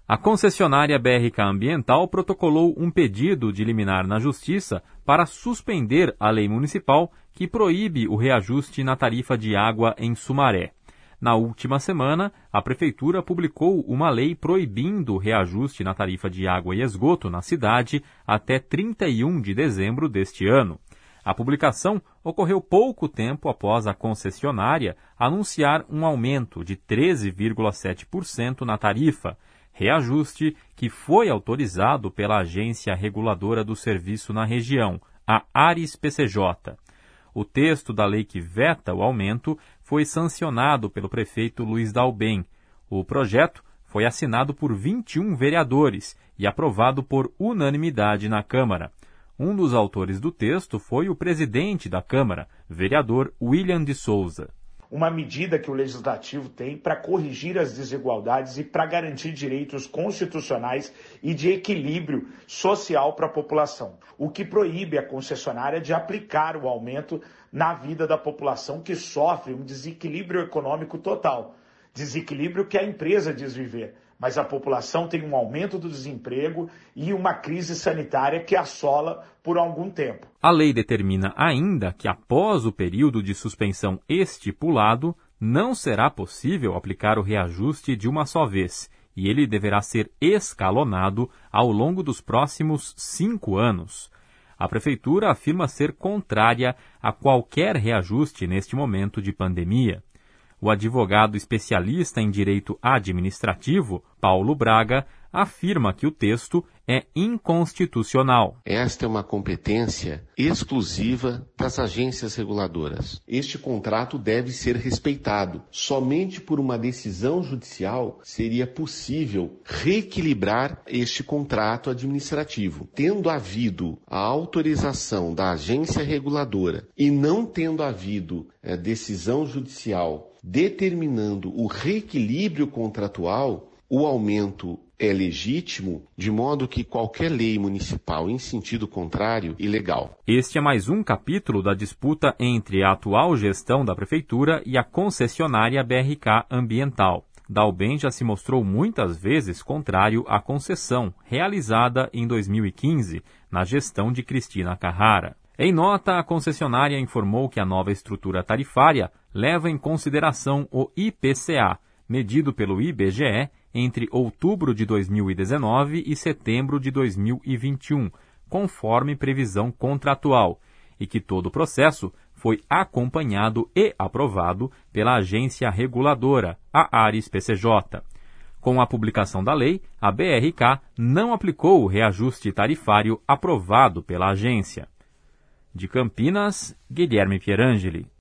A concessionária BRK Ambiental protocolou um pedido de liminar na Justiça para suspender a lei municipal que proíbe o reajuste na tarifa de água em Sumaré. Na última semana, a Prefeitura publicou uma lei proibindo o reajuste na tarifa de água e esgoto na cidade até 31 de dezembro deste ano. A publicação ocorreu pouco tempo após a concessionária anunciar um aumento de 13,7% na tarifa, reajuste que foi autorizado pela Agência Reguladora do Serviço na região, a ARES-PCJ. O texto da lei que veta o aumento foi sancionado pelo prefeito Luiz Dalben. O projeto foi assinado por 21 vereadores e aprovado por unanimidade na Câmara. Um dos autores do texto foi o presidente da Câmara, vereador William de Souza. Uma medida que o Legislativo tem para corrigir as desigualdades e para garantir direitos constitucionais e de equilíbrio social para a população, o que proíbe a concessionária de aplicar o aumento na vida da população que sofre um desequilíbrio econômico total, desequilíbrio que a empresa diz viver, mas a população tem um aumento do desemprego e uma crise sanitária que assola por algum tempo. A lei determina ainda que, após o período de suspensão estipulado, não será possível aplicar o reajuste de uma só vez, e ele deverá ser escalonado ao longo dos próximos 5 anos. A Prefeitura afirma ser contrária a qualquer reajuste neste momento de pandemia. O advogado especialista em direito administrativo, Paulo Braga, afirma que o texto é inconstitucional. Esta é uma competência exclusiva das agências reguladoras. Este contrato deve ser respeitado. Somente por uma decisão judicial seria possível reequilibrar este contrato administrativo. Tendo havido a autorização da agência reguladora e não tendo havido decisão judicial determinando o reequilíbrio contratual, o aumento é legítimo, de modo que qualquer lei municipal em sentido contrário, ilegal. Este é mais um capítulo da disputa entre a atual gestão da Prefeitura e a concessionária BRK Ambiental. Dalben já se mostrou muitas vezes contrário à concessão, realizada em 2015, na gestão de Cristina Carrara. Em nota, a concessionária informou que a nova estrutura tarifária leva em consideração o IPCA, medido pelo IBGE entre outubro de 2019 e setembro de 2021, conforme previsão contratual, e que todo o processo foi acompanhado e aprovado pela agência reguladora, a ARES-PCJ. Com a publicação da lei, a BRK não aplicou o reajuste tarifário aprovado pela agência. De Campinas, Guilherme Pierangeli.